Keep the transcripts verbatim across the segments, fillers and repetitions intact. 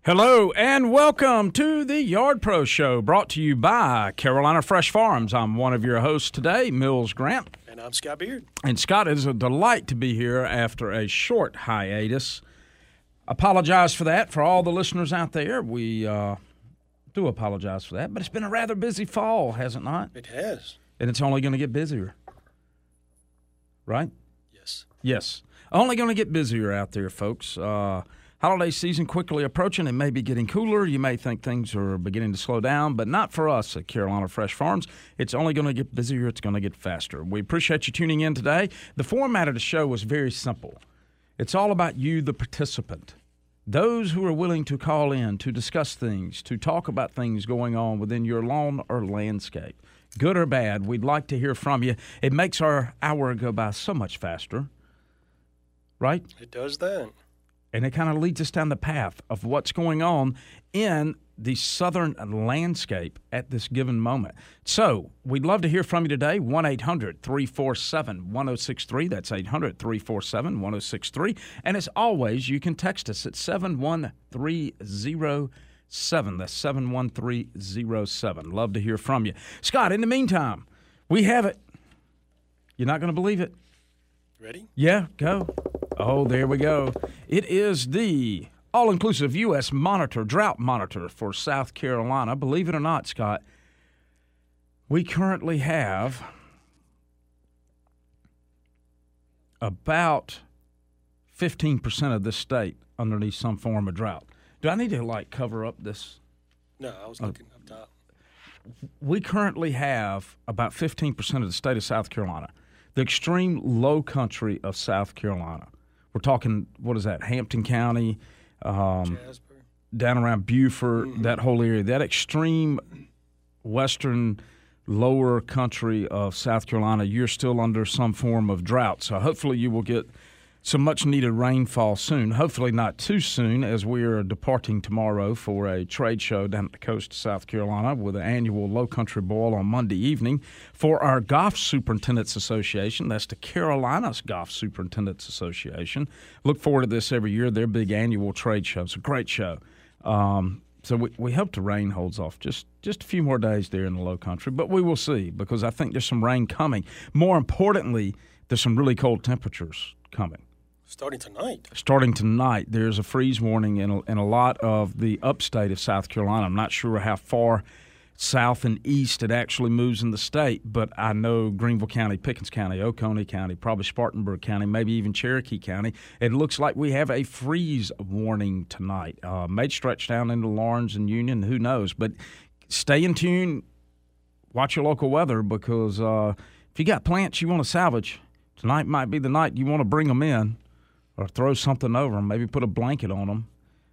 Hello and welcome to the Yard Pro Show, brought to you by Carolina Fresh Farms. I'm one of your hosts today, Mills Grant. And I'm Scott Beard. And Scott, it is a delight to be here after a short hiatus. Apologize for that for all the listeners out there. We uh, do apologize for that, but it's been a rather busy fall, has it not? It has. And it's only going to get busier, right? Yes. Yes. Only going to get busier out there, folks. Uh Holiday season quickly approaching. It may be getting cooler. You may think things are beginning to slow down, but not for us at Carolina Fresh Farms. It's only going to get busier. It's going to get faster. We appreciate you tuning in today. The format of the show was very simple. It's all about you, the participant. Those who are willing to call in, to discuss things, to talk about things going on within your lawn or landscape. Good or bad, we'd like to hear from you. It makes our hour go by so much faster, right? It does that. And it kind of leads us down the path of what's going on in the southern landscape at this given moment. So we'd love to hear from you today, one eight hundred three four seven one oh six three. That's eight hundred three four seven one oh six three. And as always, you can text us at seven one three oh seven. That's seven one three oh seven. Love to hear from you. Scott, in the meantime, we have it. You're not going to believe it. Ready? Yeah, go. Oh, there we go. It is the all-inclusive U S Monitor, Drought Monitor for South Carolina. Believe it or not, Scott, we currently have about fifteen percent of this state underneath some form of drought. Do I need to, like, cover up this? No, I was looking uh, up top. We currently have about fifteen percent of the state of South Carolina, the extreme low country of South Carolina. We're talking, what is that, Hampton County, um, Jasper, down around Beaufort, mm-hmm. that whole area, that extreme western lower country of South Carolina. You're still under some form of drought. So hopefully you will get some much-needed rainfall soon. Hopefully not too soon, as we are departing tomorrow for a trade show down at the coast of South Carolina with an annual Low Country Boil on Monday evening for our Golf Superintendents Association. That's the Carolinas Golf Superintendents Association. Look forward to this every year. Their big annual trade show. It's a great show. Um, so we, we hope the rain holds off just, just a few more days there in the Low Country, but we will see, because I think there's some rain coming. More importantly, there's some really cold temperatures coming. Starting tonight. Starting tonight, there's a freeze warning in a, in a lot of the upstate of South Carolina. I'm not sure how far south and east it actually moves in the state, but I know Greenville County, Pickens County, Oconee County, probably Spartanburg County, maybe even Cherokee County. It looks like we have a freeze warning tonight. Uh, may stretch down into Lawrence and Union, who knows. But stay in tune, watch your local weather, because uh, if you got plants you want to salvage, tonight might be the night you want to bring them in. Or throw something over them, maybe put a blanket on them.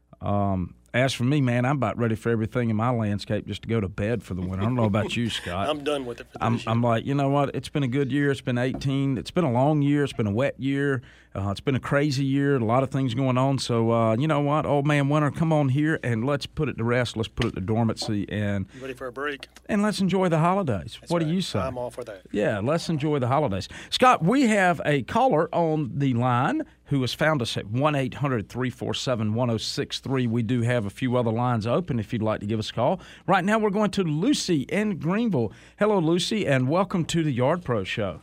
Um, as for me, man, I'm about ready for everything in my landscape just to go to bed for the winter. I don't know about you, Scott. I'm done with it for this I'm, year. I'm like, you know what? It's been a good year. It's been eighteen. It's been a long year. It's been a wet year. Uh, it's been a crazy year. A lot of things going on. So, uh, you know what? Old man winter, come on here and let's put it to rest. Let's put it to dormancy. And you ready for a break? And let's enjoy the holidays. That's what right. do you say? I'm all for that. Yeah, let's enjoy the holidays. Scott, we have a caller on the line who has found us at one eight hundred three four seven one oh six three. We do have a few other lines open if you'd like to give us a call. Right now we're going to Lucy in Greenville. Hello, Lucy, and welcome to the Yard Pro Show.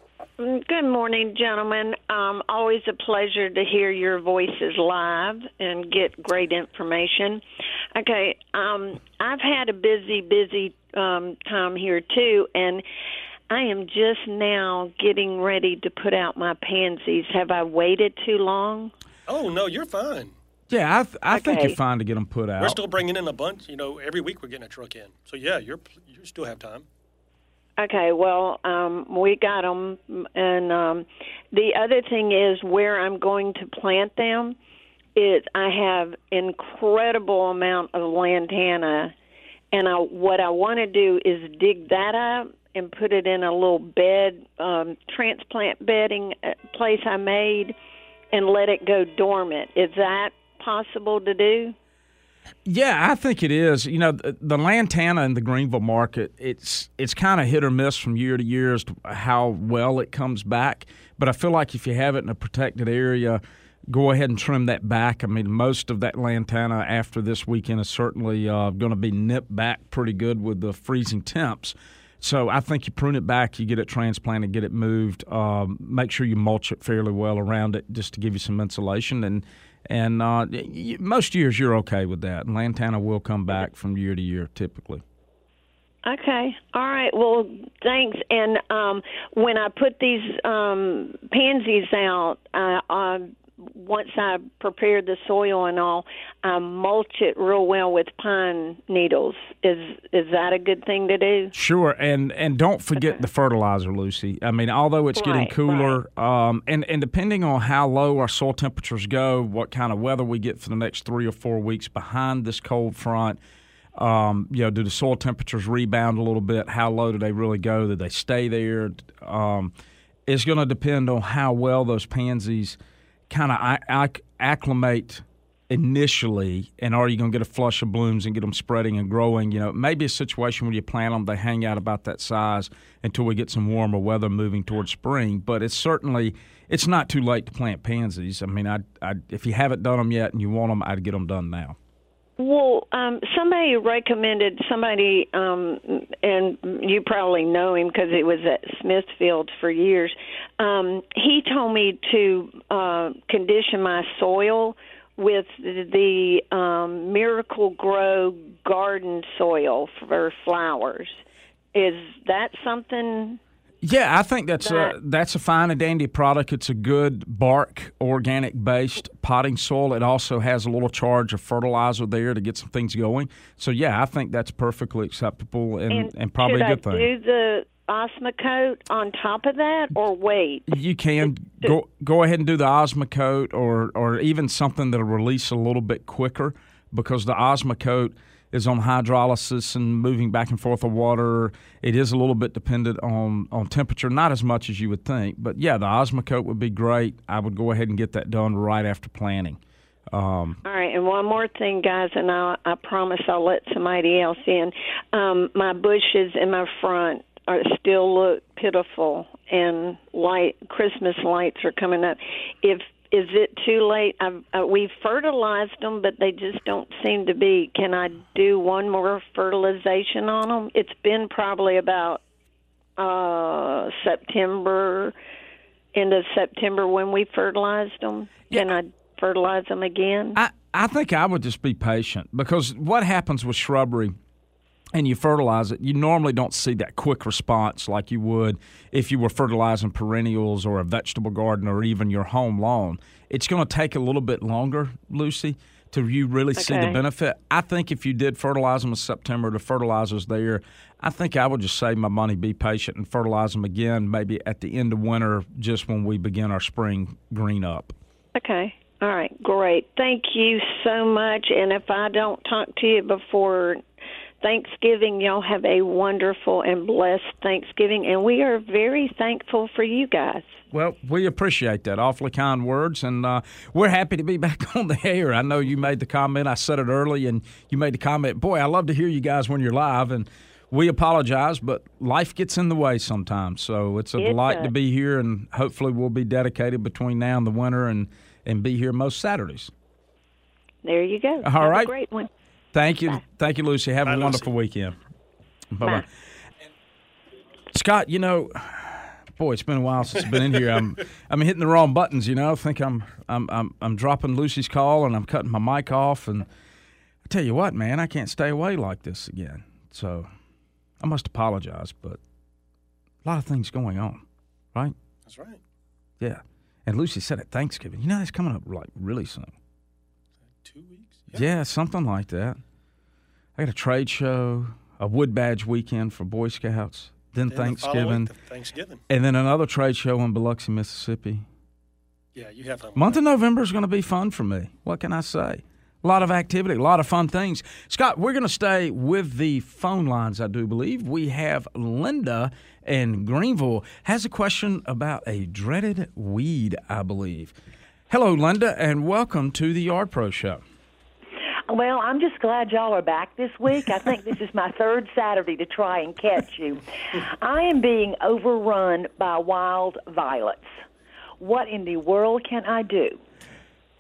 Good morning, gentlemen. Um, always a pleasure to hear your voices live and get great information. Okay, um, I've had a busy, busy um, time here, too, and I am just now getting ready to put out my pansies. Have I waited too long? Oh, no, you're fine. Yeah, I, th- I okay. think you're fine to get them put out. We're still bringing in a bunch. You know, every week we're getting a truck in. So, yeah, you're you still have time. Okay, well, um, we got them, and um, the other thing is where I'm going to plant them is I have incredible amount of lantana, and I, what I want to do is dig that up and put it in a little bed, um, transplant bedding place I made, and let it go dormant. Is that possible to do? Yeah, I think it is. You know, the, the lantana in the Greenville market, it's it's kind of hit or miss from year to year as to how well it comes back. But I feel like if you have it in a protected area, go ahead and trim that back. I mean, most of that lantana after this weekend is certainly uh, going to be nipped back pretty good with the freezing temps. So I think you prune it back, you get it transplanted, get it moved. Um, make sure you mulch it fairly well around it just to give you some insulation. And and uh, y- most years you're okay with that. And lantana will come back from year to year typically. Okay. All right. Well, thanks. And um, when I put these um, pansies out, uh, uh, once I prepare the soil and all, I mulch it real well with pine needles. Is is that a good thing to do? Sure, and and don't forget Okay. the fertilizer, Lucy. I mean, although it's getting Right, cooler, um, and and depending on how low our soil temperatures go, what kind of weather we get for the next three or four weeks behind this cold front. Um, you know, do the soil temperatures rebound a little bit? How low do they really go? Do they stay there? Um, it's going to depend on how well those pansies kind of acc- acclimate initially, and are you going to get a flush of blooms and get them spreading and growing? You know, maybe a situation where you plant them, they hang out about that size until we get some warmer weather moving towards spring. But it's certainly, it's not too late to plant pansies. I mean, I, I if you haven't done them yet and you want them, I'd get them done now. Well, um, somebody recommended somebody, um, and you probably know him because he was at Smithfield for years. Um, he told me to uh, condition my soil with the um, Miracle Grow garden soil for flowers. Is that something? Yeah, I think that's that, a, that's a fine and dandy product. It's a good bark, organic-based potting soil. It also has a little charge of fertilizer there to get some things going. So, yeah, I think that's perfectly acceptable and, and, and probably a good I thing. Do the Osmocote on top of that, or wait? You can go go ahead and do the Osmocote, or or even something that'll release a little bit quicker, because the Osmocote is on hydrolysis and moving back and forth of water. It is a little bit dependent on, on temperature, not as much as you would think. But, yeah, the Osmocote would be great. I would go ahead and get that done right after planting. Um, All right, and one more thing, guys, and I, I promise I'll let somebody else in. Um, my bushes in my front are still look pitiful, and light Christmas lights are coming up. If Is it too late? I've, uh, we've fertilized them, but they just don't seem to be. Can I do one more fertilization on them? It's been probably about uh, September, end of September when we fertilized them. Can Yeah. I fertilize them again? I, I think I would just be patient, because what happens with shrubbery and you fertilize it, you normally don't see that quick response like you would if you were fertilizing perennials or a vegetable garden or even your home lawn. It's going to take a little bit longer, Lucy, to you really see the Okay. benefit. I think if you did fertilize them in September, the fertilizer's there. I think I would just save my money, be patient, and fertilize them again maybe at the end of winter, just when we begin our spring green up. Okay. All right. Great. Thank you so much. And if I don't talk to you before Thanksgiving, y'all have a wonderful and blessed Thanksgiving, and we are very thankful for you guys. Well, we appreciate that. Awfully kind words, and uh, we're happy to be back on the air. I know you made the comment. I said it early, and you made the comment, boy, I love to hear you guys when you're live, and we apologize, but life gets in the way sometimes. So it's a It delight does. to be here, and hopefully we'll be dedicated between now and the winter and, and be here most Saturdays. There you go. All have right. a great one. Thank you. Bye. Thank you, Lucy. Have Bye, a Lucy. wonderful weekend. Bye-bye. Bye. Scott, you know, boy, it's been a while since I've been in here. I'm I'm hitting the wrong buttons, you know. I think I'm I'm I'm I'm dropping Lucy's call and I'm cutting my mic off, and I tell you what, man, I can't stay away like this again. So I must apologize, but a lot of things going on, right? That's right. Yeah. And Lucy said at Thanksgiving. You know, it's coming up like really soon. Two weeks? Yeah, something like that. I got a trade show, a wood badge weekend for Boy Scouts, then Then the following Thanksgiving, week, Thanksgiving. and then another trade show in Biloxi, Mississippi. Yeah, you have fun. Month of November is going to be fun for me. What can I say? A lot of activity, a lot of fun things. Scott, we're going to stay with the phone lines, I do believe. We have Linda in Greenville has a question about a dreaded weed, I believe. Hello, Linda, and welcome to the Yard Pro Show. Well, I'm just glad y'all are back this week. I think this is my third Saturday to try and catch you. I am being overrun by wild violets. What in the world can I do?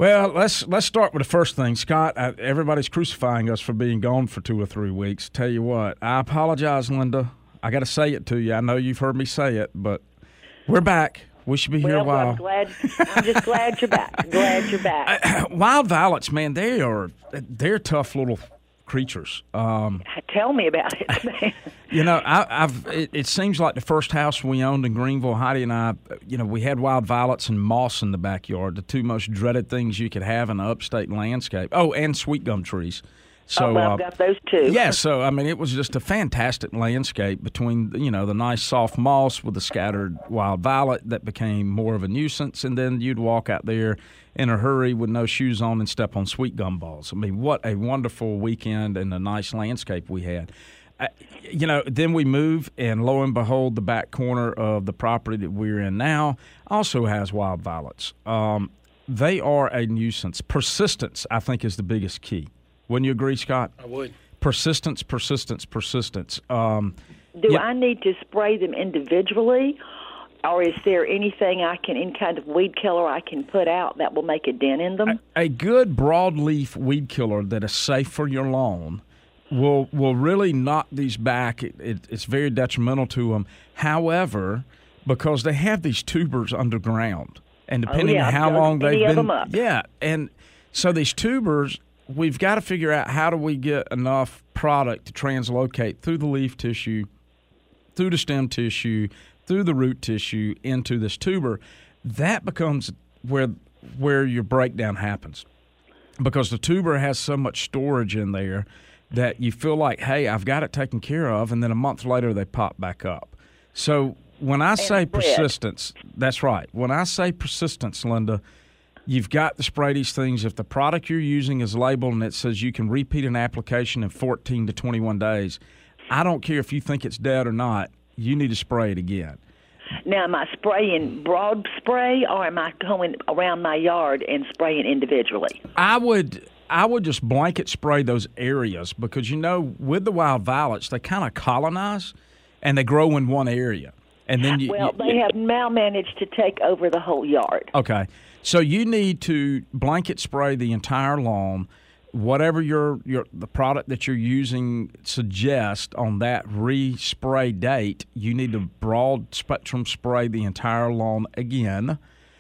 Well, let's let's start with the first thing, Scott. I, everybody's crucifying us for being gone for two or three weeks. Tell you what, I apologize, Linda. I got to say it to you. I know you've heard me say it, but we're back. We should be here well, a while. I'm glad. I'm just glad you're back. Glad you're back. Wild violets, man, they are they're tough little creatures. Um, Tell me about it, man. You know, I, I've. It, it seems like the first house we owned in Greenville, Heidi and I, you know, we had wild violets and moss in the backyard, the two most dreaded things you could have in an upstate landscape. Oh, and sweet gum trees. So, oh, well, I've uh, got those too. Yeah, so, I mean, it was just a fantastic landscape between, you know, the nice soft moss with the scattered wild violet that became more of a nuisance, and then you'd walk out there in a hurry with no shoes on and step on sweet gum balls. I mean, what a wonderful weekend and a nice landscape we had. Uh, you know, then we move, and lo and behold, the back corner of the property that we're in now also has wild violets. Um, they are a nuisance. Persistence, I think, is the biggest key. Wouldn't you agree, Scott? I would. Persistence, persistence, persistence. Um, Do yeah. I need to spray them individually, or is there anything I can, any kind of weed killer I can put out that will make a dent in them? A, a good broadleaf weed killer that is safe for your lawn will will really knock these back. It, it, it's very detrimental to them. However, because they have these tubers underground, and depending oh, yeah, on how I've dug long many they've of been, them up. yeah, and so these tubers. We've got to figure out how do we get enough product to translocate through the leaf tissue, through the stem tissue, through the root tissue into this tuber. That becomes where where your breakdown happens, because the tuber has so much storage in there that you feel like, hey, I've got it taken care of, and then a month later they pop back up. So when I say spread. persistence, that's right. When I say persistence, Linda, you've got to spray these things. If the product you're using is labeled and it says you can repeat an application in fourteen to twenty-one days, I don't care if you think it's dead or not, you need to spray it again. Now, am I spraying broad spray, or am I going around my yard and spraying individually? I would I would just blanket spray those areas, because, you know, with the wild violets, they kind of colonize and they grow in one area. And then you, well, you, they have now managed to take over the whole yard. Okay. So you need to blanket spray the entire lawn, whatever your your the product that you're using suggests on that re-spray date. You need to broad spectrum spray the entire lawn again.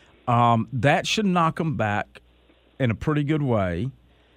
Um, that should knock them back in a pretty good way,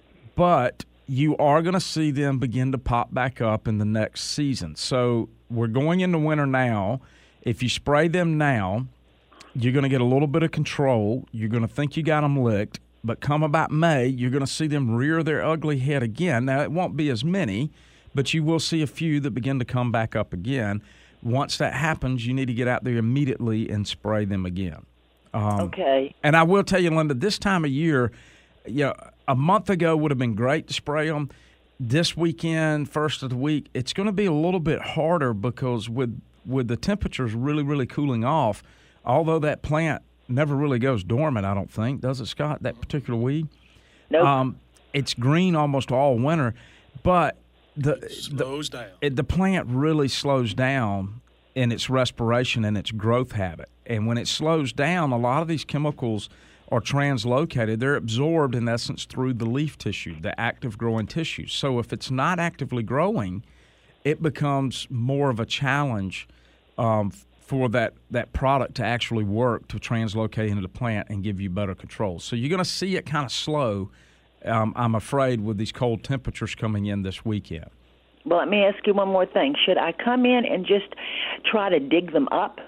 but you are going to see them begin to pop back up in the next season. So we're going into winter now. If you spray them now, you're going to get a little bit of control. You're going to think you got them licked. But come about May, you're going to see them rear their ugly head again. Now, it won't be as many, but you will see a few that begin to come back up again. Once that happens, you need to get out there immediately and spray them again. Um, okay. And I will tell you, Linda, this time of year, you know, a month ago would have been great to spray them. This weekend, first of the week, it's going to be a little bit harder, because with with the temperatures really, really cooling off, although that plant never really goes dormant, I don't think, does it, Scott, that particular weed? Nope. Um, it's green almost all winter, but the Slows the, down. It, the plant really slows down in its respiration and its growth habit. And when it slows down, a lot of these chemicals are translocated. They're absorbed, in essence, through the leaf tissue, the active growing tissue. So if it's not actively growing, it becomes more of a challenge um, for that, that product to actually work to translocate into the plant and give you better control. So you're going to see it kind of slow, um, I'm afraid, with these cold temperatures coming in this weekend. Well, let me ask you one more thing. Should I come in and just try to dig them up?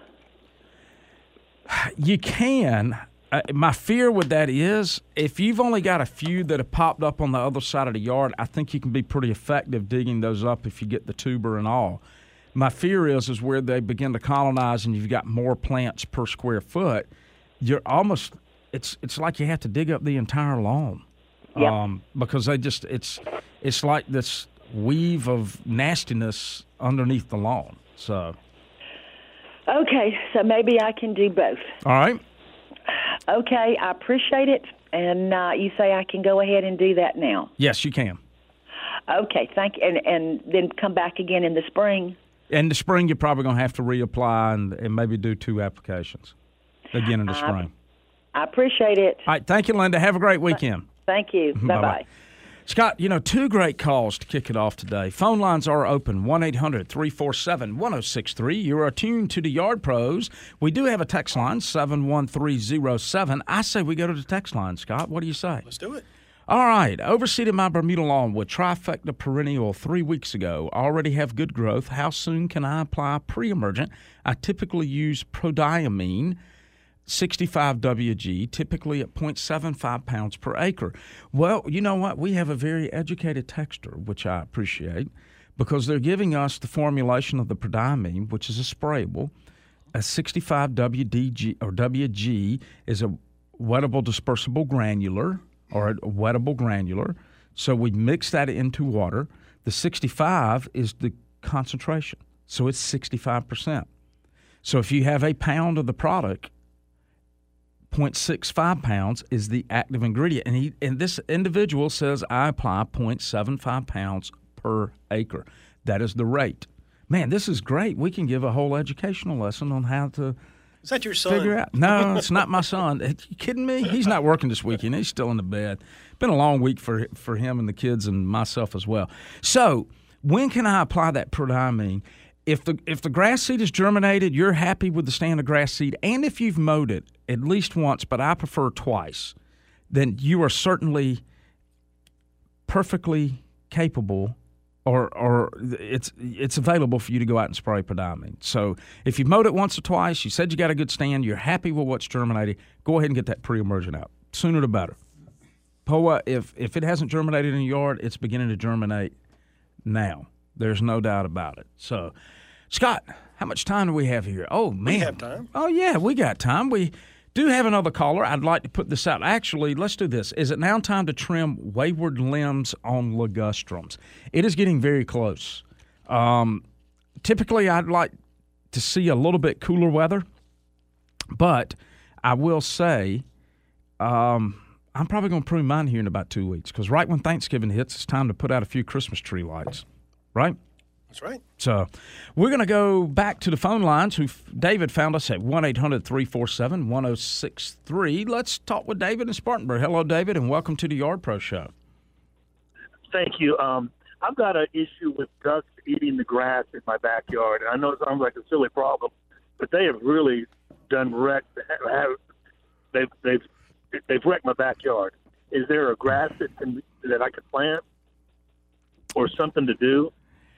You can. Uh, my fear with that is, if you've only got a few that have popped up on the other side of the yard, I think you can be pretty effective digging those up if you get the tuber and all. My fear is is where they begin to colonize and you've got more plants per square foot, you're almost it's it's like you have to dig up the entire lawn. Yep. Um, because they just it's it's like this weave of nastiness underneath the lawn. So Okay, so maybe I can do both. all right. Okay, I appreciate it, and uh, you say I can go ahead and do that now. Yes, you can. Okay, thank you, and, and then come back again in the spring. In the spring, you're probably going to have to reapply and, and maybe do two applications again in the Uh, spring. I appreciate it. All right, thank you, Linda. Have a great weekend. Thank you. Bye bye. Scott, you know, two great calls to kick it off today. Phone lines are open, one eight hundred three four seven one oh six three. You are tuned to the Yard Pros. We do have a text line, seven one three zero seven. I say we go to the text line, Scott. What do you say? Let's do it. All right. Overseeded my Bermuda lawn with Trifecta Perennial three weeks ago. Already have good growth. How soon can I apply pre-emergent? I typically use prodiamine, sixty-five W G, typically at zero point seven five pounds per acre. Well, you know what? We have a very educated texter, which I appreciate, because they're giving us the formulation of the prodiamine, which is a sprayable. A sixty-five W D G or W G is a wettable dispersible granular or a wettable granular. So we mix that into water. The sixty-five is the concentration, so it's sixty-five percent. So if you have a pound of the product, zero point six five pounds is the active ingredient. And, he, and this individual says, I apply zero point seven five pounds per acre. That is the rate. Man, this is great. We can give a whole educational lesson on how to Is that your son? figure out. No, it's not my son. Are you kidding me? He's not working this weekend. He's still in the bed. Been a long week for for him and the kids and myself as well. So when can I apply that prodiamine? If the if the grass seed is germinated, you're happy with the stand of grass seed, and if you've mowed it at least once, but I prefer twice, then you are certainly perfectly capable, or or it's it's available for you to go out and spray prodiamine. So if you've mowed it once or twice, you said you got a good stand, you're happy with what's germinated, go ahead and get that pre-emergent out. Sooner the better. P O A, if if it hasn't germinated in your yard, it's beginning to germinate now. There's no doubt about it. So, Scott, how much time do we have here? Oh, man. We have time. Oh, yeah, we got time. We do have another caller. I'd like to put this out. Actually, let's do this. Is it now time to trim wayward limbs on ligustrums? It is getting very close. Um, typically, I'd like to see a little bit cooler weather, but I will say um, I'm probably going to prune mine here in about two weeks because right when Thanksgiving hits, it's time to put out a few Christmas tree lights, right? That's right. So we're going to go back to the phone lines. Who David found us at one eight hundred three four seven one oh six three. Let's talk with David in Spartanburg. Hello, David, and welcome to the Yard Pro Show. Thank you. Um, I've got an issue with ducks eating the grass in my backyard. And I know it sounds like a silly problem, but they have really done wreck. Have, they've they've they've wrecked my backyard. Is there a grass that can that I could plant or something to do?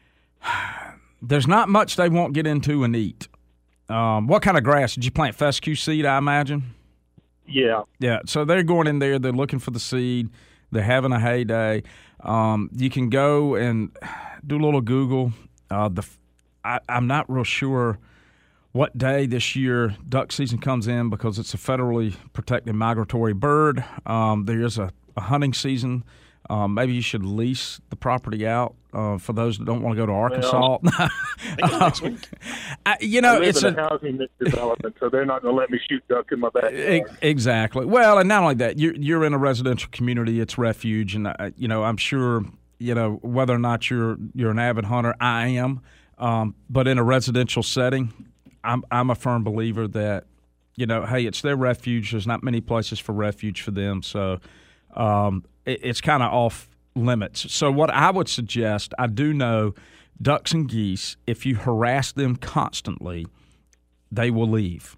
There's not much they won't get into and eat. Um, what kind of grass? Did you plant fescue seed, I imagine? Yeah. Yeah, so they're going in there. They're looking for the seed. They're having a heyday. Um, you can go and do a little Google. Uh, the I, I'm not real sure what day this year duck season comes in because it's a federally protected migratory bird. Um, there is a, a hunting season. Um, maybe you should lease the property out uh, for those that don't want to go to Arkansas. Well, um, I, you know, I live it's in a, a housing development, so they're not going to let me shoot duck in my backyard. Exactly. Well, and not only that, you're you're in a residential community. It's refuge, and uh, you know, I'm sure you know whether or not you're you're an avid hunter. I am, um, but in a residential setting, I'm I'm a firm believer that you know, hey, it's their refuge. There's not many places for refuge for them, so. Um, it's kind of off limits. So what I would suggest, I do know ducks and geese, if you harass them constantly, they will leave.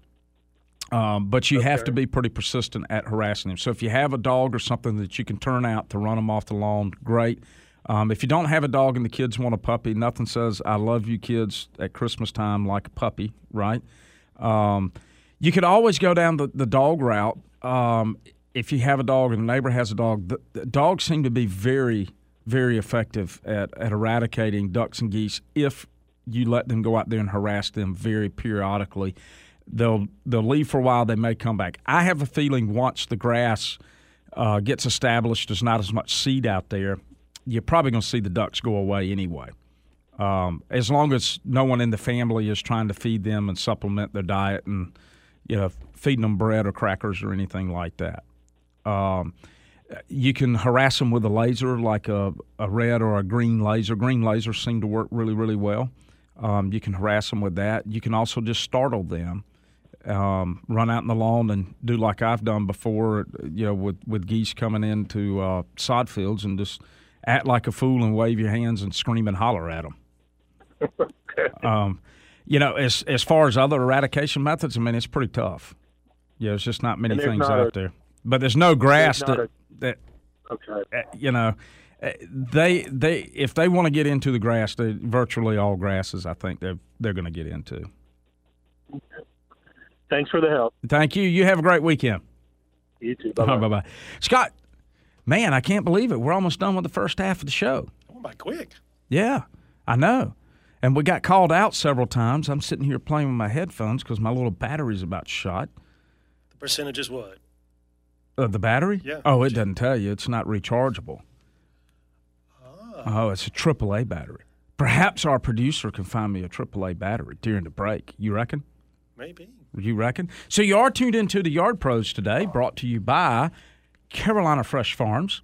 Um, but you okay. have to be pretty persistent at harassing them. So if you have a dog or something that you can turn out to run them off the lawn, great. Um, if you don't have a dog and the kids want a puppy, nothing says I love you kids at Christmas time like a puppy, right? Um, you could always go down the, the dog route. Um If you have a dog and a neighbor has a dog, the, the dogs seem to be very, very effective at, at eradicating ducks and geese if you let them go out there and harass them very periodically. They'll they'll leave for a while. They may come back. I have a feeling once the grass uh, gets established, there's not as much seed out there, you're probably going to see the ducks go away anyway. Um, as long as no one in the family is trying to feed them and supplement their diet and, you know, feeding them bread or crackers or anything like that. Um, you can harass them with a laser, like a, a red or a green laser. Green lasers seem to work really, really well. Um, you can harass them with that. You can also just startle them. um, run out in the lawn and do like I've done before, you know, with, with geese coming into uh, sod fields and just act like a fool and wave your hands and scream and holler at them. um, you know, as as far as other eradication methods, I mean, it's pretty tough. Yeah, there's just not many things out a, there. But there's no grass there's that, a, that okay. uh, you know, uh, they they if they want to get into the grass, they, virtually all grasses, I think they're they're going to get into. Thanks for the help. Thank you. You have a great weekend. You too. Bye-bye. Oh, bye-bye. Scott, man, I can't believe it. We're almost done with the first half of the show. Oh, my, quick. Yeah, I know. And we got called out several times. I'm sitting here playing with my headphones because my little battery's about shot. The percentage is what? Uh, the battery? Yeah. Oh, it doesn't tell you. It's not rechargeable. Ah. Oh, it's a triple A battery. Perhaps our producer can find me a triple A battery during the break. You reckon? Maybe. You reckon? So you are tuned into the Yard Pros today, brought to you by Carolina Fresh Farms.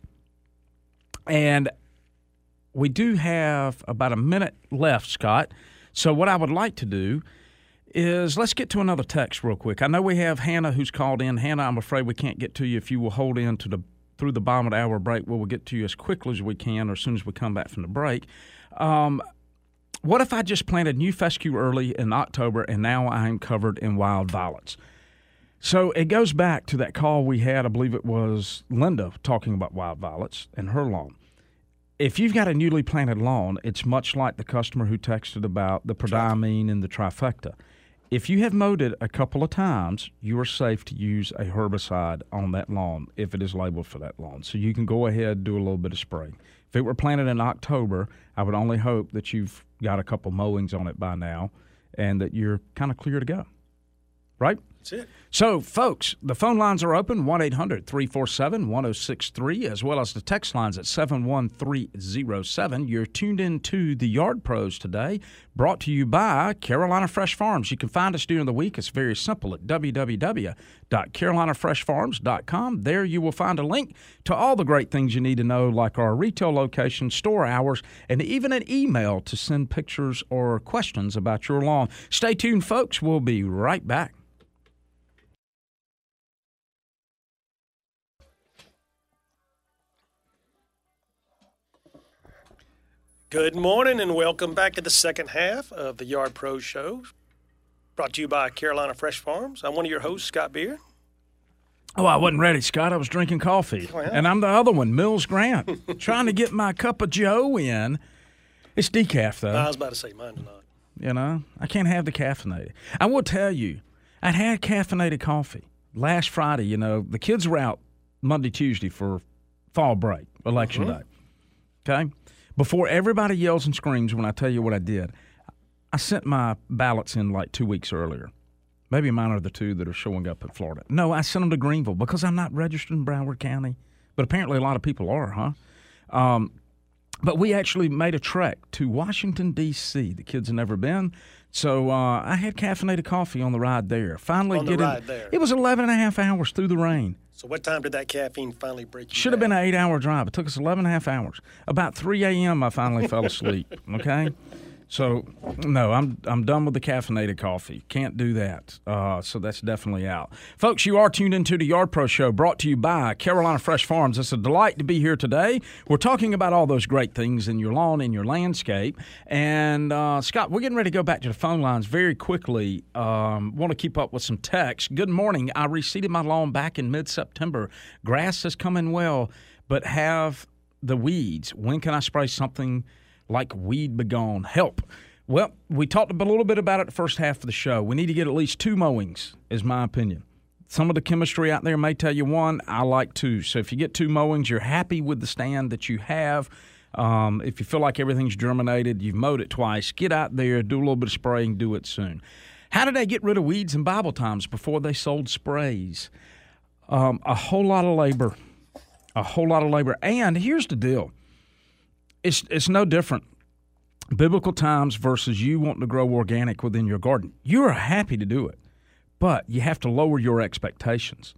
And we do have about a minute left, Scott. So what I would like to do is let's get to another text real quick. I know we have Hannah who's called in. Hannah, I'm afraid we can't get to you. If you will hold in to the through the bottom of the hour break, we will get to you as quickly as we can or as soon as we come back from the break. Um What if I just planted new fescue early in October and now I'm covered in wild violets? So it goes back to that call we had, I believe it was Linda talking about wild violets and her lawn. If you've got a newly planted lawn, it's much like the customer who texted about the prodiamine and the trifecta. If you have mowed it a couple of times, you are safe to use a herbicide on that lawn if it is labeled for that lawn. So you can go ahead and do a little bit of spraying. If it were planted in October, I would only hope that you've got a couple mowings on it by now and that you're kind of clear to go. Right? That's it. So, folks, the phone lines are open, one eight hundred three four seven one oh six three, as well as the text lines at seven one three oh seven. You're tuned in to the Yard Pros today, brought to you by Carolina Fresh Farms. You can find us during the week. It's very simple at w w w dot carolina fresh farms dot com. There you will find a link to all the great things you need to know, like our retail location, store hours, and even an email to send pictures or questions about your lawn. Stay tuned, folks. We'll be right back. Good morning and welcome back to the second half of the Yard Pro Show, brought to you by Carolina Fresh Farms. I'm one of your hosts, Scott Beer. Oh, I wasn't ready, Scott. I was drinking coffee. Oh, yeah. And I'm the other one, Mills Grant, trying to get my cup of Joe in. It's decaf, though. I was about to say mine tonight. You know, I can't have the caffeinated. I will tell you, I'd had caffeinated coffee last Friday. You know, the kids were out Monday, Tuesday for fall break, election Mm-hmm. day. Okay? Before everybody yells and screams when I tell you what I did, I sent my ballots in like two weeks earlier. Maybe mine are the two that are showing up in Florida. No, I sent them to Greenville because I'm not registered in Broward County. But apparently a lot of people are, huh? Um, but we actually made a trek to Washington, D C The kids had never been. So uh, I had caffeinated coffee on the ride there. Finally On the getting, ride there. It was eleven and a half hours through the rain. So what time did that caffeine finally break you Should have down? been an eight-hour drive. It took us eleven and a half hours. About three a.m. I finally fell asleep, okay? So, no, I'm I'm done with the caffeinated coffee. Can't do that. Uh, so that's definitely out. Folks, you are tuned into the Yard Pro Show, brought to you by Carolina Fresh Farms. It's a delight to be here today. We're talking about all those great things in your lawn, in your landscape. And, uh, Scott, we're getting ready to go back to the phone lines very quickly. Um, want to keep up with some text. Good morning. I reseeded my lawn back in mid-September. Grass has come in well, but have the weeds. When can I spray something like Weed Begone? Help. Well, we talked a little bit about it the first half of the show. We need to get at least two mowings, is my opinion. Some of the chemistry out there may tell you one. I like two. So if you get two mowings, you're happy with the stand that you have. Um, if you feel like everything's germinated, you've mowed it twice, get out there, do a little bit of spraying, do it soon. How did they get rid of weeds in Bible times before they sold sprays? Um, a whole lot of labor. A whole lot of labor. And here's the deal. It's it's no different. Biblical times versus you wanting to grow organic within your garden. You're happy to do it, but you have to lower your expectations.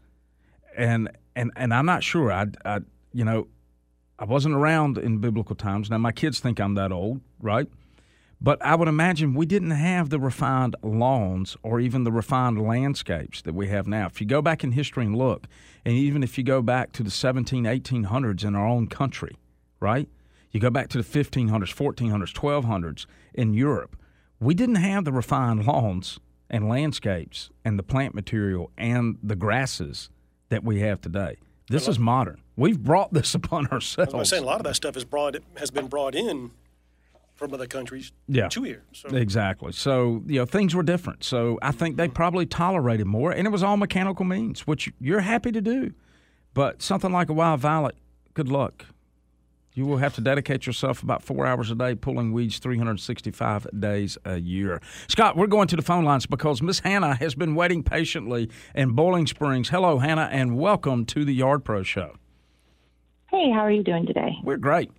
And and and I'm not sure. I, I you know, I wasn't around in biblical times. Now my kids think I'm that old, right? But I would imagine we didn't have the refined lawns or even the refined landscapes that we have now. If you go back in history and look, and even if you go back to the seventeen, eighteen hundreds in our own country, right? You go back to the fifteen hundreds, fourteen hundreds, twelve hundreds in Europe, we didn't have the refined lawns and landscapes and the plant material and the grasses that we have today. This is modern. We've brought this upon ourselves. I was saying a lot of that stuff is brought has been brought in from other countries yeah. to here. So. Exactly. So, you know, things were different. So I think they probably tolerated more, and it was all mechanical means, which you're happy to do. But something like a wild violet, good luck. You will have to dedicate yourself about four hours a day pulling weeds three hundred sixty-five days a year. Scott, we're going to the phone lines because Miss Hannah has been waiting patiently in Boiling Springs. Hello, Hannah, and welcome to the Yard Pro Show. Hey, how are you doing today? We're great.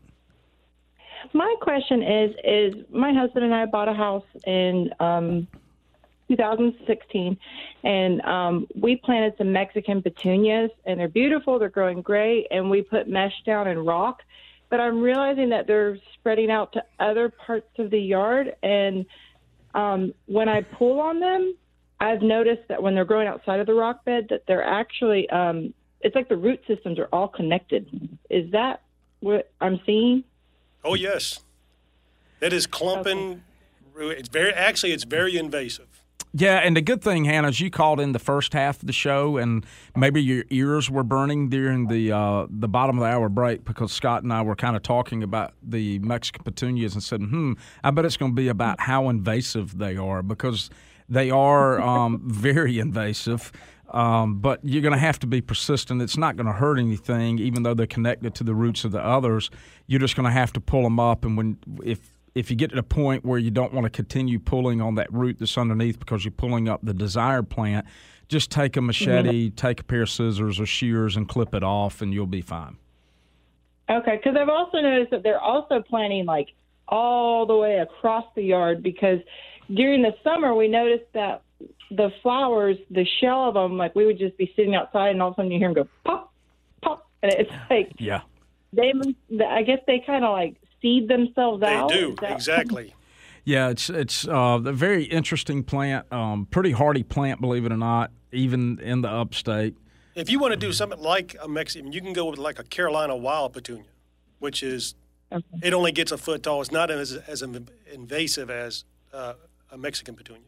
My question is, is my husband and I bought a house in um, two thousand sixteen, and um, we planted some Mexican petunias, and they're beautiful. They're growing great, and we put mesh down and rock. But I'm realizing that they're spreading out to other parts of the yard, and um, when I pull on them, I've noticed that when they're growing outside of the rock bed, that they're actually, um, it's like the root systems are all connected. Is that what I'm seeing? Oh, yes. That is clumping. Okay. It's very actually, it's very invasive. Yeah, and the good thing, Hannah, is you called in the first half of the show, and maybe your ears were burning during the uh, the bottom of the hour break because Scott and I were kind of talking about the Mexican petunias and said, hmm, I bet it's going to be about how invasive they are because they are um, very invasive. Um, but you're going to have to be persistent. It's not going to hurt anything, even though they're connected to the roots of the others. You're just going to have to pull them up, and when if If you get to the point where you don't want to continue pulling on that root that's underneath because you're pulling up the desired plant, just take a machete, mm-hmm. take a pair of scissors or shears and clip it off, and you'll be fine. Okay, because I've also noticed that they're also planting, like, all the way across the yard because during the summer we noticed that the flowers, the shell of them, like, we would just be sitting outside and all of a sudden you hear them go pop, pop, and it's like yeah. they, I guess they kind of, like, seed themselves they out? They do, exactly. Yeah, it's it's uh, a very interesting plant, um, pretty hardy plant, believe it or not, even in the upstate. If you want to do something like a Mexican, you can go with like a Carolina wild petunia, which is, okay. It only gets a foot tall. It's not as, as invasive as uh, a Mexican petunia.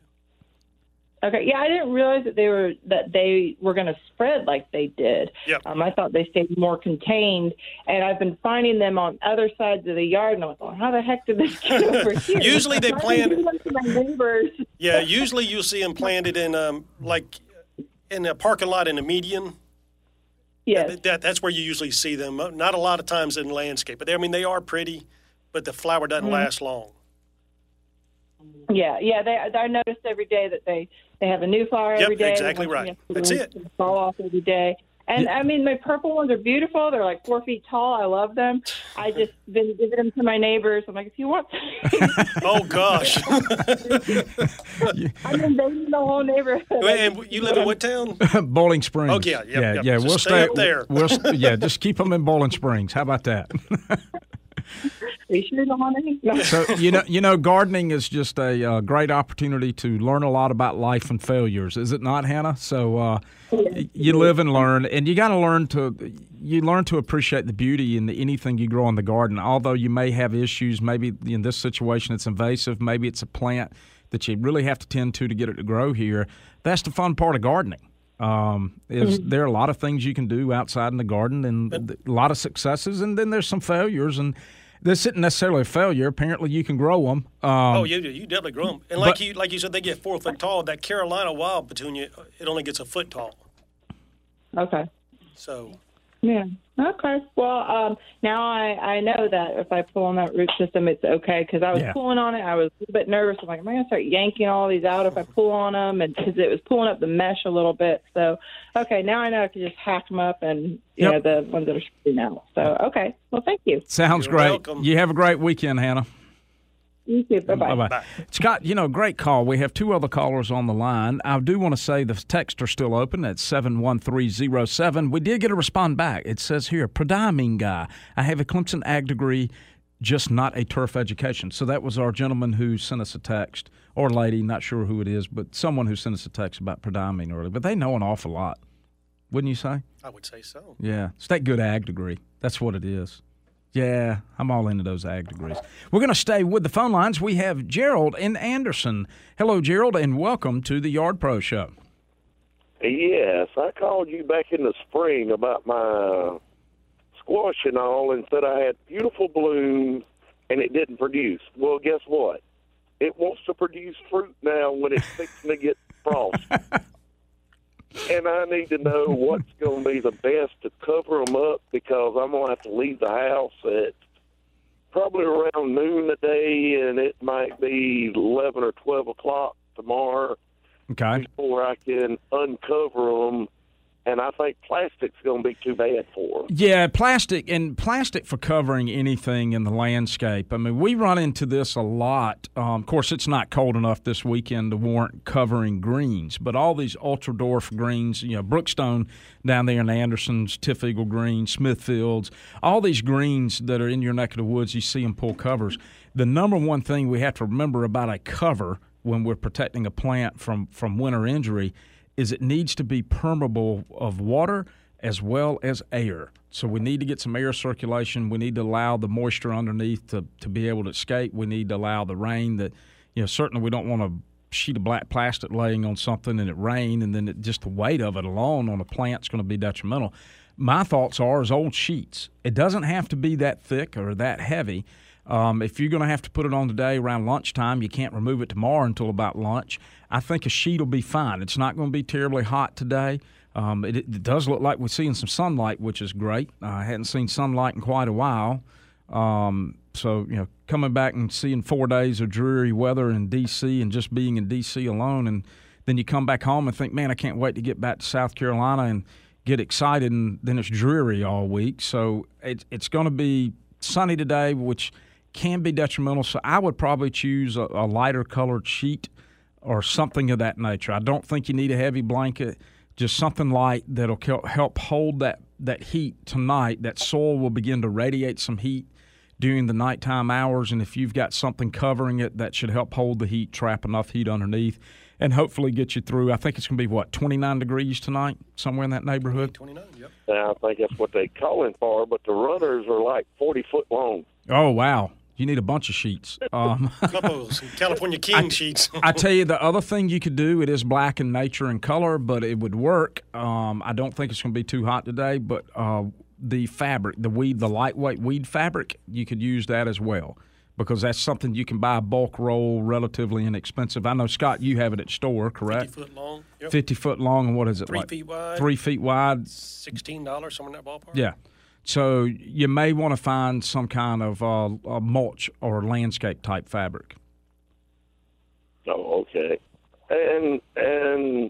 Okay, yeah, I didn't realize that they were that they were going to spread like they did. Yep. Um, I thought they stayed more contained, and I've been finding them on other sides of the yard, and I was like, how the heck did this get over here? Usually they plant. My neighbors. Yeah, usually you'll see them planted in um like in a parking lot in a median. Yeah, that, that, that's where you usually see them. Not a lot of times in landscape, but they, I mean they are pretty, but the flower doesn't mm-hmm. last long. Yeah, yeah. They, I noticed every day that they, they have a new flower yep, every day. Exactly right. That's it. Fall off every day. And, yeah. I mean, my purple ones are beautiful. They're like four feet tall. I love them. I just been giving them to my neighbors. I'm like, if you want oh, gosh. I'm invading the whole neighborhood. And you live in what town? Bowling Springs. Oh, yeah. Yep, yeah, yep. yeah. Just we'll stay, stay up there. We'll, yeah, just keep them in Bowling Springs. How about that? You sure don't want any? No. So you know, you know, gardening is just a uh, great opportunity to learn a lot about life and failures, is it not, Hannah? So uh, yeah. you live and learn, and you got to learn to you learn to appreciate the beauty in the, anything you grow in the garden. Although you may have issues, maybe in this situation it's invasive, maybe it's a plant that you really have to tend to to get it to grow here. That's the fun part of gardening. Um, is mm-hmm. there are a lot of things you can do outside in the garden, and a lot of successes, and then there's some failures, and this isn't necessarily a failure. Apparently, you can grow them. Um, oh, you you definitely grow them, and like but, you like you said, they get four foot tall. That Carolina wild petunia, it only gets a foot tall. Okay. So. Yeah. Okay. Well, um, now I, I know that if I pull on that root system, it's okay because I was yeah. pulling on it. I was a little bit nervous. I'm like, am I going to start yanking all these out if I pull on them? And because it was pulling up the mesh a little bit. So, okay, now I know I can just hack them up and, you yep. know, the ones that are spreading out. So, okay. Well, thank you. Sounds You're great. welcome. You have a great weekend, Hannah. You too. Bye-bye. Bye-bye. Bye. Scott, you know, great call. We have two other callers on the line. I do want to say the texts are still open at seven one three zero seven. We did get a respond back. It says here, Prodiamine guy. I have a Clemson ag degree. just not a turf education. So that was our gentleman who sent us a text, or lady, not sure who it is, but someone who sent us a text about prodiamine earlier. But they know an awful lot, wouldn't you say? I would say so. Yeah, it's that good ag degree. That's what it is. Yeah, I'm all into those ag degrees. We're going to stay with the phone lines. We have Gerald in Anderson. Hello, Gerald, and welcome to the Yard Pro Show. Yes, I called you back in the spring about my squash and all and said I had beautiful bloom and it didn't produce. Well, guess what? It wants to produce fruit now when it's fixing to get frost. And I need to know what's going to be the best to cover them up because I'm going to have to leave the house at probably around noon today, and it might be eleven or twelve o'clock tomorrow okay. before I can uncover them. And I think plastic's going to be too bad for them. Yeah, plastic, and plastic for covering anything in the landscape. I mean, we run into this a lot. Um, of course, it's not cold enough this weekend to warrant covering greens, but all these ultra-dwarf greens, you know, Brookstone down there in Anderson's, Tiff Eagle Green, Smithfields, all these greens that are in your neck of the woods, you see them pull covers. The number one thing we have to remember about a cover when we're protecting a plant from, from winter injury is it needs to be permeable of water as well as air. So we need to get some air circulation. We need to allow the moisture underneath to, to be able to escape. We need to allow the rain that, you know, certainly we don't want a sheet of black plastic laying on something and it rain and then it, just the weight of it alone on a plant's going to be detrimental. My thoughts are is old sheets. It doesn't have to be that thick or that heavy. Um, if you're going to have to put it on today around lunchtime, you can't remove it tomorrow until about lunch. I think a sheet will be fine. It's not going to be terribly hot today. Um, it, it does look like we're seeing some sunlight, which is great. Uh, I hadn't seen sunlight in quite a while. Um, so, you know, coming back and seeing four days of dreary weather in D C and just being in D C alone, and then you come back home and think, man, I can't wait to get back to South Carolina and get excited, and then it's dreary all week. So it, it's going to be sunny today, which – can be detrimental, so I would probably choose a, a lighter colored sheet or something of that nature. I don't think you need a heavy blanket, just something light that'll help hold that, that heat tonight. That soil will begin to radiate some heat during the nighttime hours, and if you've got something covering it, that should help hold the heat, trap enough heat underneath, and hopefully get you through. I think it's going to be, what, twenty-nine degrees tonight, somewhere in that neighborhood? twenty-nine, yep. Yeah, I think that's what they're calling for, but the runners are like forty foot long. Oh, wow. You need a bunch of sheets. Um, a couple of California King I, sheets. I tell you, the other thing you could do, it is black in nature and color, but it would work. Um, I don't think it's going to be too hot today, but uh, the fabric, the weed, the lightweight weed fabric, you could use that as well because that's something you can buy a bulk roll, relatively inexpensive. I know, Scott, you have it at store, correct? fifty foot long. Yep. fifty foot long, and what is it? Three like? feet wide. Three feet wide. sixteen dollars, somewhere in that ballpark. Yeah. So you may want to find some kind of uh, a mulch or landscape type fabric. Oh, okay. And and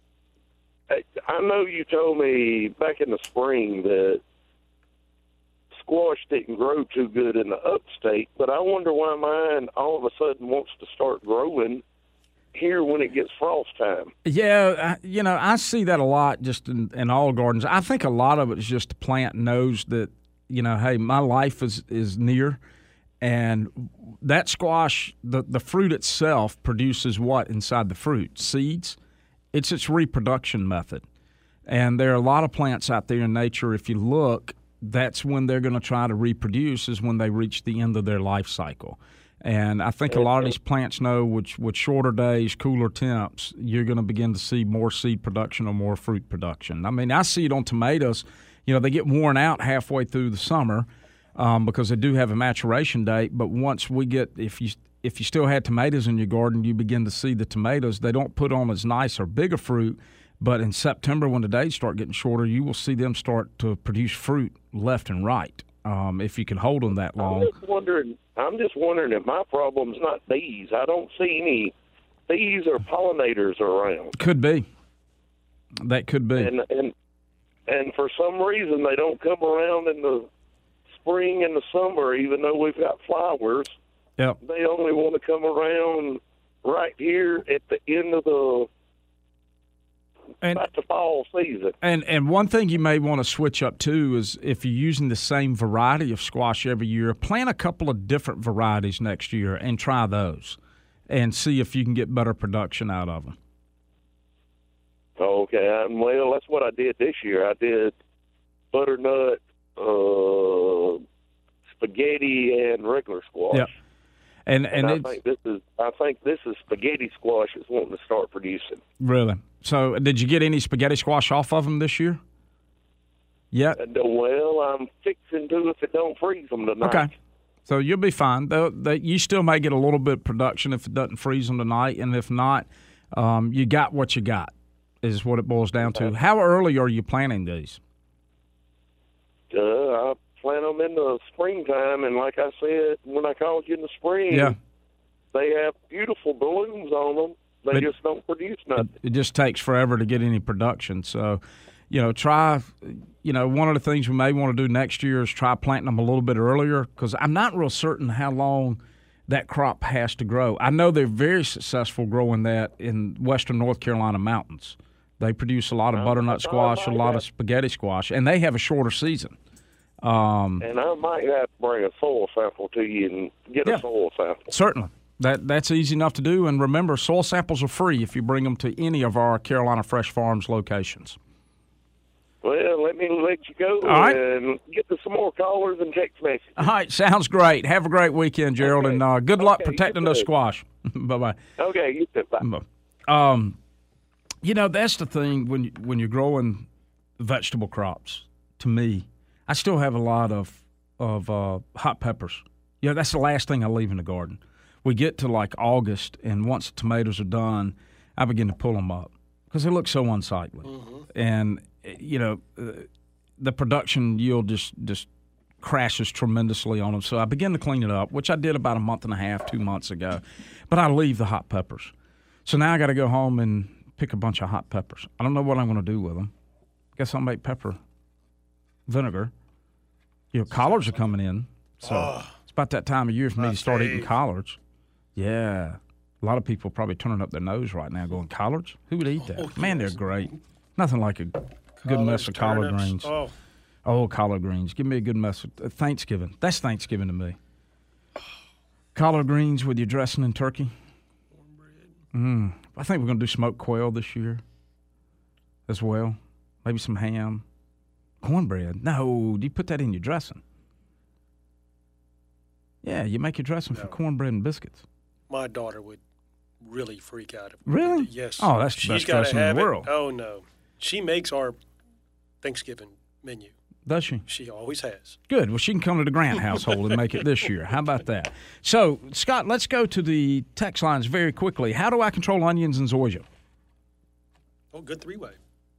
I know you told me back in the spring that squash didn't grow too good in the upstate, but I wonder why mine all of a sudden wants to start growing here when it gets frost time. Yeah, you know, I see that a lot just in, in all gardens. I think a lot of it is just the plant knows that, you know, hey, my life is, is near, and that squash, the, the fruit itself produces what inside the fruit? Seeds. It's its reproduction method. And there are a lot of plants out there in nature, if you look, that's when they're going to try to reproduce is when they reach the end of their life cycle. And I think a lot of these plants know with, with shorter days, cooler temps, you're going to begin to see more seed production or more fruit production. I mean, I see it on tomatoes. You know, they get worn out halfway through the summer um, because they do have a maturation date. But once we get, if you if you still had tomatoes in your garden, you begin to see the tomatoes. They don't put on as nice or bigger fruit. But in September, when the days start getting shorter, you will see them start to produce fruit left and right um, if you can hold them that long. I'm just wondering. I'm just wondering if my problem's not bees. I don't see any bees or pollinators around. Could be. That could be. And and and for some reason they don't come around in the spring and the summer, even though we've got flowers. Yep. They only want to come around right here at the end of the and, about the fall season. And and one thing you may want to switch up too is if you're using the same variety of squash every year, plant a couple of different varieties next year and try those, and see if you can get better production out of them. Okay, um, well, that's what I did this year. I did butternut, uh, spaghetti, and regular squash. Yeah. And and, and I think this is I think this is spaghetti squash is wanting to start producing. Really? So, did you get any spaghetti squash off of them this year? Yeah. Uh, well, I'm fixing to if it don't freeze them tonight. Okay. So you'll be fine. They, they, you still may get a little bit of production if it doesn't freeze them tonight, and if not, um, you got what you got. Is what it boils down to. How early are you planting these? Uh, I plant them in the springtime, and like I said, when I called you in the spring, yeah. they have beautiful blooms on them. They it, just don't produce nothing. It, it just takes forever to get any production. So, you know, try, you know, one of the things we may want to do next year is try planting them a little bit earlier, because I'm not real certain how long that crop has to grow. I know they're very successful growing that in western North Carolina mountains. They produce a lot of butternut squash, a lot of spaghetti squash, and they have a shorter season. Um, and I might have to bring a soil sample to you and get yeah, a soil sample. Certainly. That That's easy enough to do. And remember, soil samples are free if you bring them to any of our Carolina Fresh Farms locations. Well, let me let you go All right. and get to some more callers and text messages. All right, sounds great. Have a great weekend, Gerald, okay. and uh, good luck okay, protecting those squash. Bye-bye. Okay, you too. Bye. Um, you know, that's the thing when, you, when you're growing vegetable crops, to me, I still have a lot of, of uh, hot peppers. You know, that's the last thing I leave in the garden. We get to like August, and once the tomatoes are done, I begin to pull them up because they look so unsightly. Mm-hmm. And, you know, uh, the production yield just, just crashes tremendously on them. So I begin to clean it up, which I did about a month and a half, two months ago. But I leave the hot peppers. So now I got to go home and pick a bunch of hot peppers. I don't know what I'm going to do with them. Guess I'll make pepper vinegar. You know, collards are coming in. So oh, it's about that time of year for me to start fave. eating collards. Yeah. A lot of people probably turning up their nose right now going, collards? Who would eat that? Oh, Man, they're great. Nothing like a collards, good mess of collard greens. Oh. oh, collard greens. Give me a good mess of uh, Thanksgiving. That's Thanksgiving to me. Collard greens with your dressing and turkey. Mm. I think we're going to do smoked quail this year as well. Maybe some ham. Cornbread. No, do you put that in your dressing? Yeah, you make your dressing no. for cornbread and biscuits. My daughter would really freak out. If really? Yes. Oh, that's the best dressing in the world. It. Oh, no. She makes our Thanksgiving menu. Does she? She always has. Good. Well, she can come to the Grant household and make it this year. How about that? So, Scott, let's go to the text lines very quickly. How do I control onions in Zoysia? Oh, good three-way.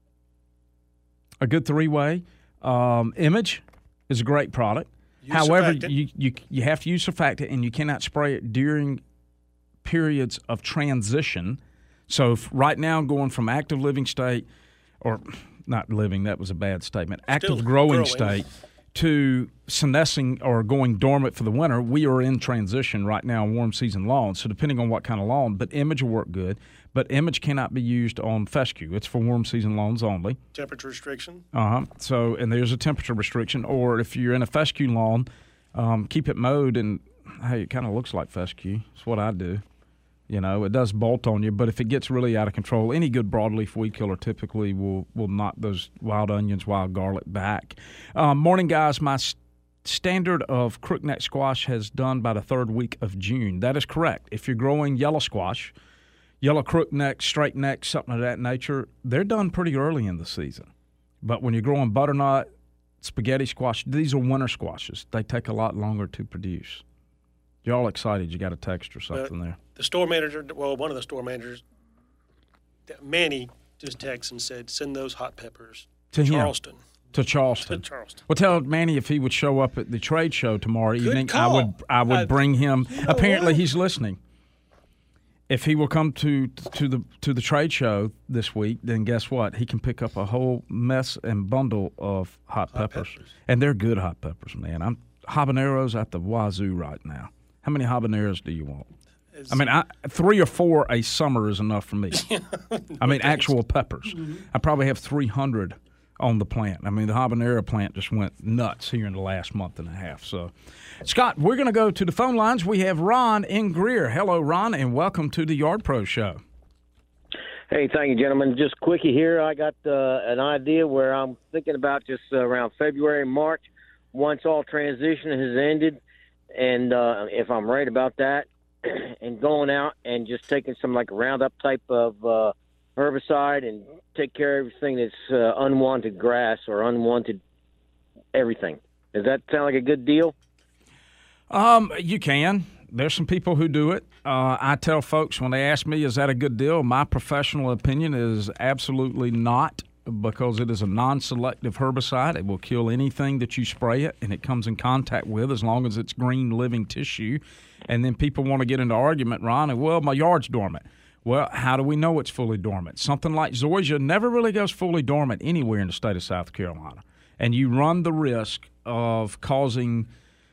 A good three-way. Um, Image is a great product. Use However, you, you you have to use surfactant, and you cannot spray it during periods of transition. So if right now going from active living state, or not living, that was a bad statement, active Still growing, growing state to senescing or going dormant for the winter, we are in transition right now on warm season lawns. So depending on what kind of lawn, but Image will work good. But Image cannot be used on fescue. It's for warm season lawns only. Temperature restriction. Uh-huh. So, and there's a temperature restriction. Or if you're in a fescue lawn, um, keep it mowed, and, hey, it kind of looks like fescue. That's what I do. You know, it does bolt on you, but if it gets really out of control, any good broadleaf weed killer typically will, will knock those wild onions, wild garlic back. Um, morning, guys. My st- standard of crookneck squash has done by the third week of June. That is correct. If you're growing yellow squash, yellow crookneck, straight neck, something of that nature, they're done pretty early in the season. But when you're growing butternut, spaghetti squash, these are winter squashes. They take a lot longer to produce. You're all excited. You got a text or something uh, there. The store manager, well, one of the store managers, Manny, just texted and said, send those hot peppers to Charleston. Him. To Charleston. To Charleston. Well, tell Manny if he would show up at the trade show tomorrow Good evening, call. I would I would I, bring him. You know Apparently, what? he's listening. If he will come to to the to the trade show this week, then guess what? He can pick up a whole mess and bundle of hot, hot peppers. peppers, and they're good hot peppers, man. I'm habaneros at the wazoo right now. How many habaneros do you want? It's, I mean, I, three or four a summer is enough for me. I mean, actual peppers. Mm-hmm. I probably have three hundred on the plant. I mean, the habanero plant just went nuts here in the last month and a half. So, Scott, we're going to go to the phone lines. We have Ron in Greer. Hello, Ron, and welcome to the Yard Pro Show. Hey, thank you, gentlemen. Just quickie here. I got uh, an idea where I'm thinking about just uh, around February, March, once all transition has ended, and uh, if I'm right about that, and going out and just taking some like Roundup type of uh, herbicide and take care of everything that's uh, unwanted grass or unwanted everything. Does that sound like a good deal? Um, you can. There's some people who do it. Uh, I tell folks when they ask me, is that a good deal? My professional opinion is absolutely not, because it is a non-selective herbicide. It will kill anything that you spray it and it comes in contact with, as long as it's green living tissue. And then people want to get into argument, Ron, and, well, my yard's dormant. Well, how do we know it's fully dormant? Something like zoysia never really goes fully dormant anywhere in the state of South Carolina. And you run the risk of causing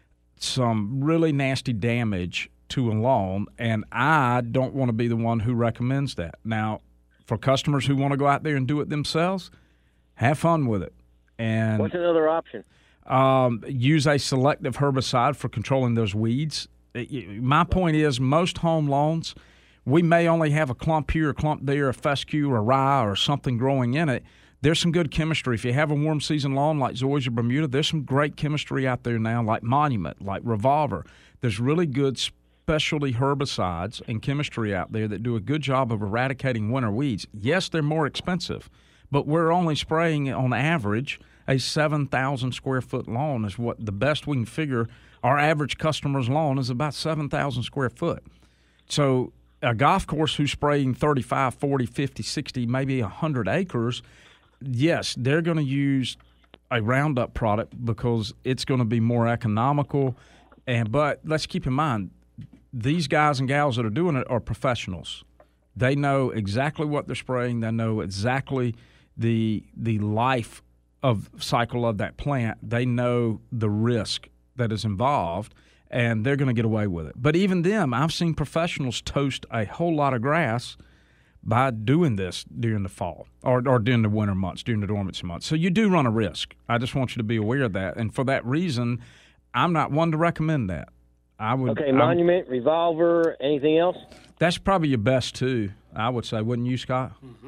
some really nasty damage to a lawn, and I don't want to be the one who recommends that. Now, for customers who want to go out there and do it themselves, have fun with it. And what's another option? Um, use a selective herbicide for controlling those weeds. My point is, most home lawns, we may only have a clump here, a clump there, a fescue or rye or something growing in it. There's some good chemistry. If you have a warm season lawn like Zoysia Bermuda, there's some great chemistry out there now, like Monument, like Revolver. There's really good specialty herbicides and chemistry out there that do a good job of eradicating winter weeds. Yes, they're more expensive, but we're only spraying, on average, a seven thousand square foot lawn is what the best we can figure. Our average customer's lawn is about seven thousand square foot. So a golf course who's spraying thirty-five, forty, fifty, sixty, maybe one hundred acres, yes, they're going to use a Roundup product because it's going to be more economical. And but let's keep in mind, these guys and gals that are doing it are professionals. They know exactly what they're spraying. They know exactly the the life of cycle of that plant. They know the risk that is involved, and they're going to get away with it. But even them, I've seen professionals toast a whole lot of grass by doing this during the fall or, or during the winter months, during the dormancy months. So you do run a risk. I just want you to be aware of that. And for that reason, I'm not one to recommend that. I would. Okay, Monument, I'm, Revolver, anything else? That's probably your best two, I would say. Wouldn't you, Scott? Mm-hmm.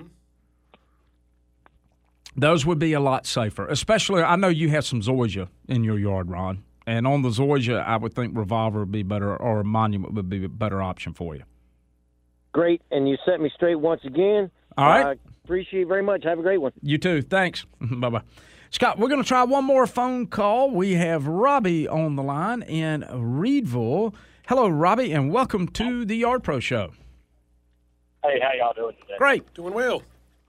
Those would be a lot safer. Especially, I know you have some zoysia in your yard, Ron. And on the zoysia, I would think Revolver would be better, or Monument would be a better option for you. Great, and you set me straight once again. All right. I uh, appreciate it very much. Have a great one. You too. Thanks. Bye-bye. Scott, we're going to try one more phone call. We have Robbie on the line in Reedville. Hello, Robbie, and welcome to the Yard Pro Show. Hey, how y'all doing today? Great. Doing well.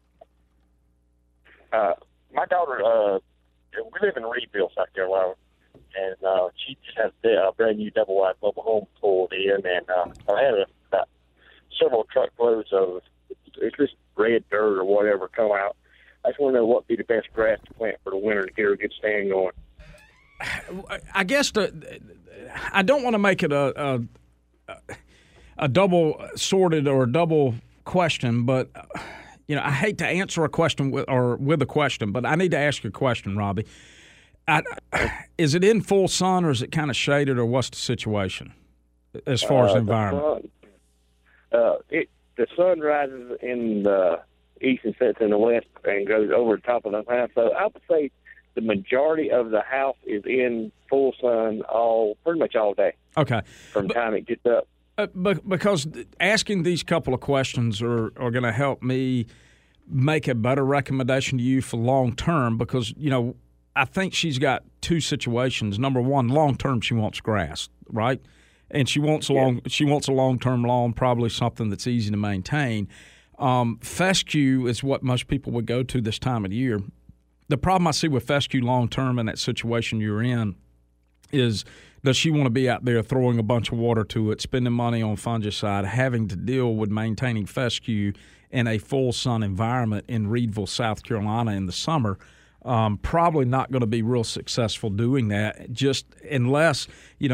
Uh, my daughter, uh, we live in Reedville, South Carolina, and uh, she just has a brand new double-wide mobile home pulled in, and uh, I had a, about several truckloads of it's just red dirt or whatever come out. I just want to know what would be the best grass to plant for the winter to get a good stand going. I guess the, I don't want to make it a, a, a double sorted or a double question, but you know, I hate to answer a question with, or with a question, but I need to ask you a question, Robbie. I, is it in full sun or is it kind of shaded, or what's the situation as far as uh, the environment? The sun, uh, it, the sun rises in the east and sets in the west and goes over the top of the house. So I would say the majority of the house is in full sun all pretty much all day. Okay. From the time it gets up. Uh, because asking these couple of questions are, are going to help me make a better recommendation to you for long term, because, you know, I think she's got two situations. Number one, long term, she wants grass, right? And she wants a long yeah. she wants a long term lawn, probably something that's easy to maintain. Um, fescue is what most people would go to this time of the year. The problem I see with fescue long term in that situation you're in is, does she want to be out there throwing a bunch of water to it, spending money on fungicide, having to deal with maintaining fescue in a full sun environment in Reedville, South Carolina in the summer? Um, probably not going to be real successful doing that, just unless, you know,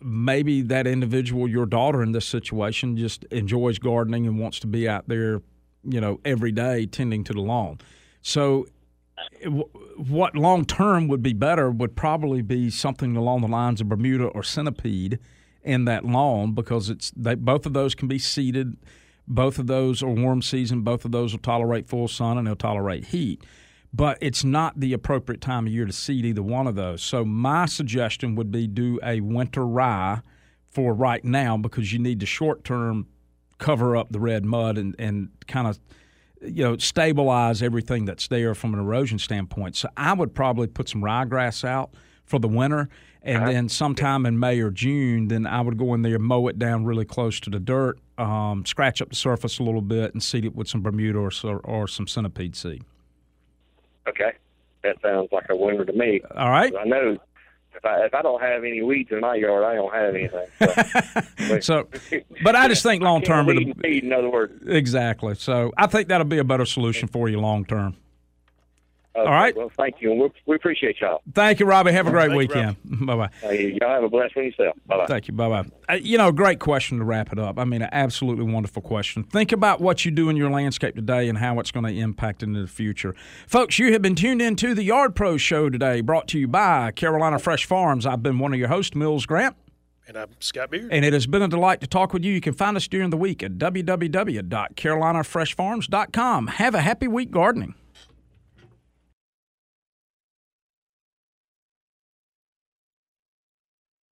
maybe that individual, your daughter in this situation, just enjoys gardening and wants to be out there, you know, every day tending to the lawn. So what long-term would be better would probably be something along the lines of Bermuda or centipede in that lawn, because it's they, both of those can be seeded. Both of those are warm season. Both of those will tolerate full sun and they'll tolerate heat. But it's not the appropriate time of year to seed either one of those. So my suggestion would be do a winter rye for right now, because you need to short-term cover up the red mud and, and kind of, you know, stabilize everything that's there from an erosion standpoint. So I would probably put some ryegrass out for the winter, and then sometime in May or June, then I would go in there, mow it down really close to the dirt, um, scratch up the surface a little bit, and seed it with some Bermuda or, or some centipede seed. Okay. That sounds like a winner to me. All right. I know if I if I don't have any weeds in my yard, I don't have anything. So, so but I just think long term, weed, weed, in other words. Exactly. So I think that'll be a better solution for you long term. Okay, all right. Well, thank you, and we, we appreciate y'all. Thank you, Robbie. Have a great thank weekend. Bye bye. Uh, y'all have a blessed one yourself. Bye bye. Thank you. Bye bye. Uh, you know, great question to wrap it up. I mean, an absolutely wonderful question. Think about what you do in your landscape today and how it's going to impact into the future. Folks, you have been tuned in to the Yard Pro Show today, brought to you by Carolina Fresh Farms. I've been one of your hosts, Mills Grant. And I'm Scott Beard. And it has been a delight to talk with you. You can find us during the week at w w w dot carolina fresh farms dot com. Have a happy week gardening.